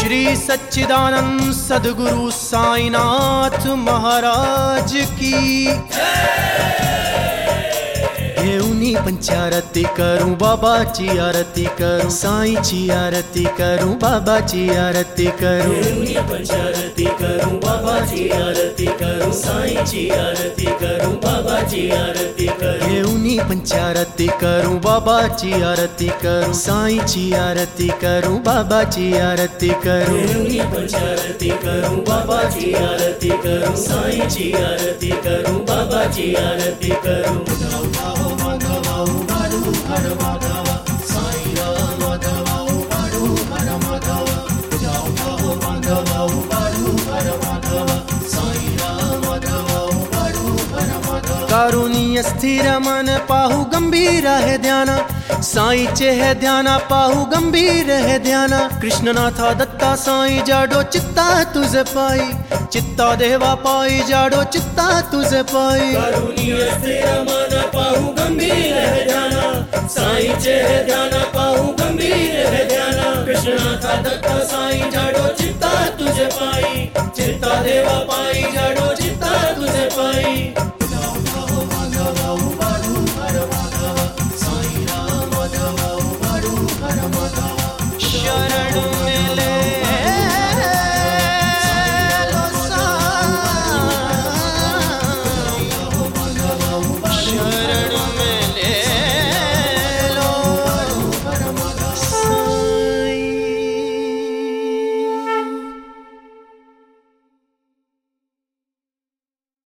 श्री सच्चिदानंद सद्गुरु साईनाथ महाराज की ये उन्हीं पंचारती करूं, बाबा जी आरती करूं, साईं जी आरती करूं, बाबा जी आरती करूं। ये उन्हीं पंचारती करूं, बाबा जी आरती करूं, साईं जी आरती करूं, बाबा जी आरती करूं। ये उन्हीं पंचारती करूं, बाबा जी आरती करूं, साईं जी आरती करूं, बाबा जी आरती करूं। ये उन्हीं पंचारती करूं, बाबा जी आरती करूं, साईं जी आरती करूं, बाबा जी आरती करूं। कारुण्य स्थिर मन पाहु गंभीर है ध्याना, साईं चे है ध्याना पाहु गंभीर है ध्याना। कृष्णनाथा दत्ता साईं जाडो चित्ता तुझे पाई, चित्ता देवा पाई जाडो चित्ता तुझे पाई। कारुण्य स्थिर मन पाहु गंभीर है ध्याना, साईं चे है ध्याना पाहु गंभीर है ध्याना। कृष्णनाथा दत्ता साईं जाडो चित्ता तुझे पाई, चित्ता देवा पाई जाडो